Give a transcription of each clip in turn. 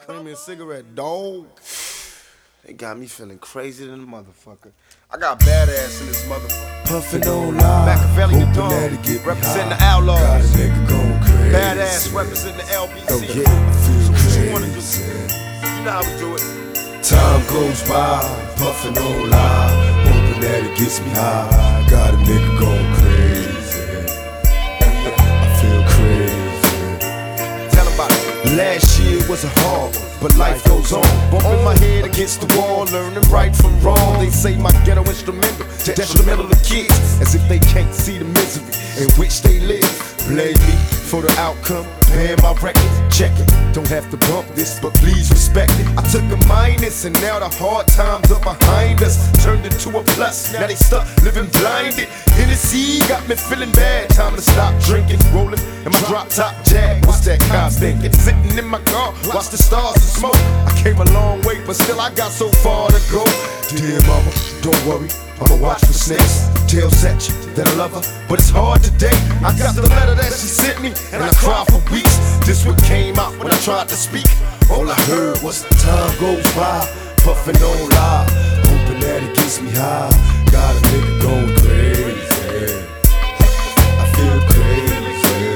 Bring me a cigarette, dog. They got me feeling crazy than a motherfucker. I got badass in this motherfucker. Puffin' on live, Machiavelli the hoping dog, that it get me representing the high. Outlaws. Got a nigga going crazy. Badass representing the LBC. Oh yeah, I feel So what crazy. you wanna do? You know how we do it. Time goes by, puffin' on live, hoping that it gets me high. Got a nigga going crazy. I feel crazy. Tell them about it. Last year was a hard one, but life goes on. Bumping my head against the wall, learning right from wrong. They say my ghetto instrumental, detrimental to kids, as if they can't see the misery in which they live. Blame me for the outcome, paying my record, check it. Don't have to bump this, but please respect it. I took a minus, and now the hard times are behind us. Turned into a plus, now they stuck living blinded. Hennessy got me feeling bad, time to stop drinking. Rolling in my drop top Jag, what's that cops thinking? Sitting in my car, watch the stars and smoke. I came a long way, but still I got so far to go. Dear mama, don't worry, I'ma watch for snakes. Tell Satch that I love her, but it's hard today. I got the letter that she sent me, and I cried for weeks. This what came out when I tried to speak. All I heard was time goes by, puffin' on live, hoping that it gets me high. Got a nigga going crazy. I feel crazy.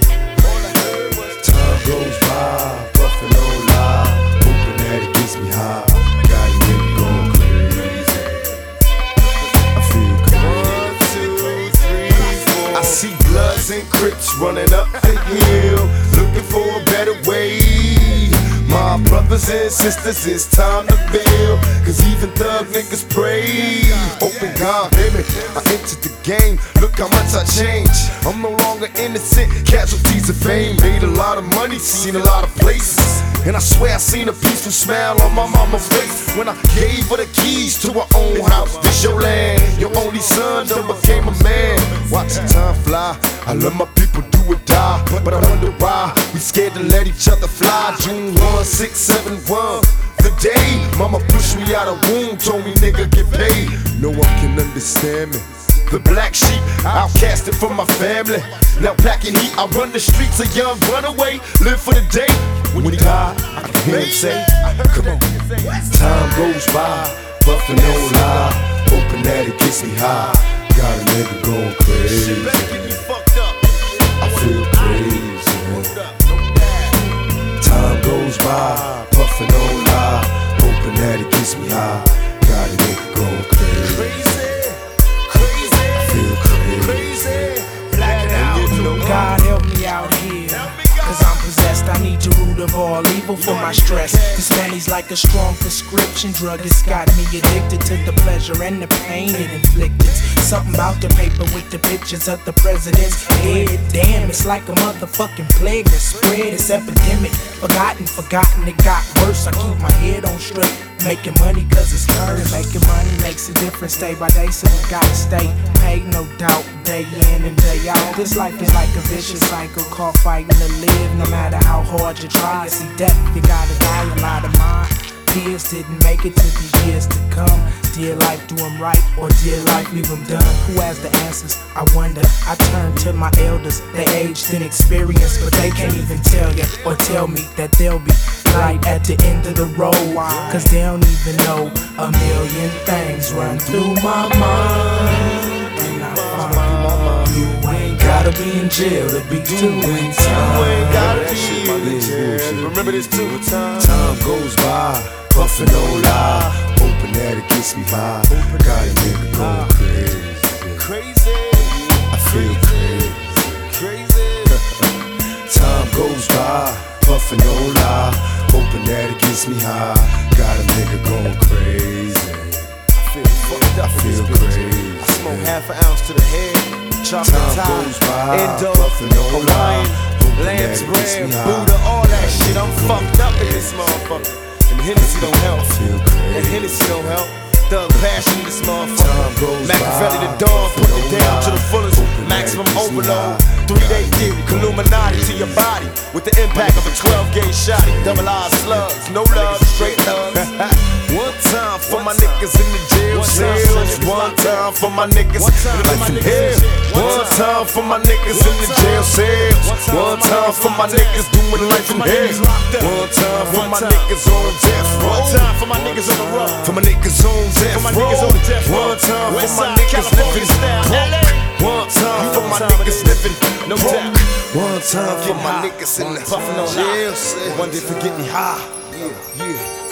Time goes by, puffin' on live, hoping that it gets me high. Got a nigga going crazy. I feel crazy. I see Bloods and Crips running up the hill, looking for a better way. My brothers and sisters, it's time to build, cause even thug niggas pray. Open God, baby, I entered the game, look how much I changed. I'm no longer innocent, casualties of fame. Made a lot of money, seen a lot of places, and I swear I seen a peaceful smile on my mama's face when I gave her the keys to her own house. This your land, your only son done became a man. Watching time fly, I love my people, do or die, but I wonder why we scared to let each other fly. June 1, 671, the day mama pushed me out of womb, told me nigga get paid. No one can understand me. The black sheep, outcasted from my family. Now packing heat, I run the streets, a young runaway, live for the day. When he died, I can hear him say, come on. Time goes by, puffin' on live, hoping that it gets me high. Got a nigga going crazy. I feel crazy. Time goes by, puffin' on live, hoping that it gets me high. Got a nigga going crazy. I feel crazy. God help me out here, cause I'm possessed. I need the root of all evil for my stress. This money's like a strong prescription drug. It's got me addicted to the pleasure and the pain it inflicted. Something about the paper with the pictures of the president's head. Damn, it's like a motherfucking plague that spread. It's epidemic, forgotten, it got worse. I keep my head on straight, making money cause it's current. Making money makes a difference day by day, so you gotta stay paid, no doubt, day in and day out. This life is like a vicious cycle, called fighting to live. No matter how hard you try, you see death, you gotta die. A lot of mine peers didn't make it to the years to come. Dear life, do them right, or dear life, leave them done. Who has the answers? I wonder. I turn to my elders, they aged in experience, but they can't even tell you or tell me that they'll be light at the end of the road. Cause they don't even know a million things run through my mind. And I find you ain't gotta be in jail to be doing time. You ain't gotta be in jail. Remember this too. Time goes by, puffin' on live, hoping that it gets me high. Got a nigga going crazy. I feel crazy. Time goes by, puffin' on live, hoping that it gets me high. Got a nigga going crazy. I feel crazy. I smoke half an ounce to the head. Chocolate Time tie, goes by, Indo, puffin' on Hawaiian, live, hoping that lamb's it gets bread, me high. Buddha, all that shit. I'm fucked up in this motherfucker. And Hennessy don't help. Feel And crazy. Hennessy don't help. Thug passion in this Time motherfucker. goes Machiavelli by, the dawn, put it puffin' down on to the live, fullest. hoping that Maximum it gets me overload. high. 3-day theory, Illuminati to your body with the impact of a 12-gauge shotty. Double R slugs, no love, straight love. One time for my niggas in the jail cells. One time for my niggas living hell. One time for my niggas in the jail cells. One time for my niggas doing life in hell. One time for my niggas on death row. One time for my niggas on the road. For my niggas on death row. One time for my niggas living broke. One time for my niggas living no doubt. One time for my niggas in the puffin' on jail high. cell. One day for get me high. Yeah.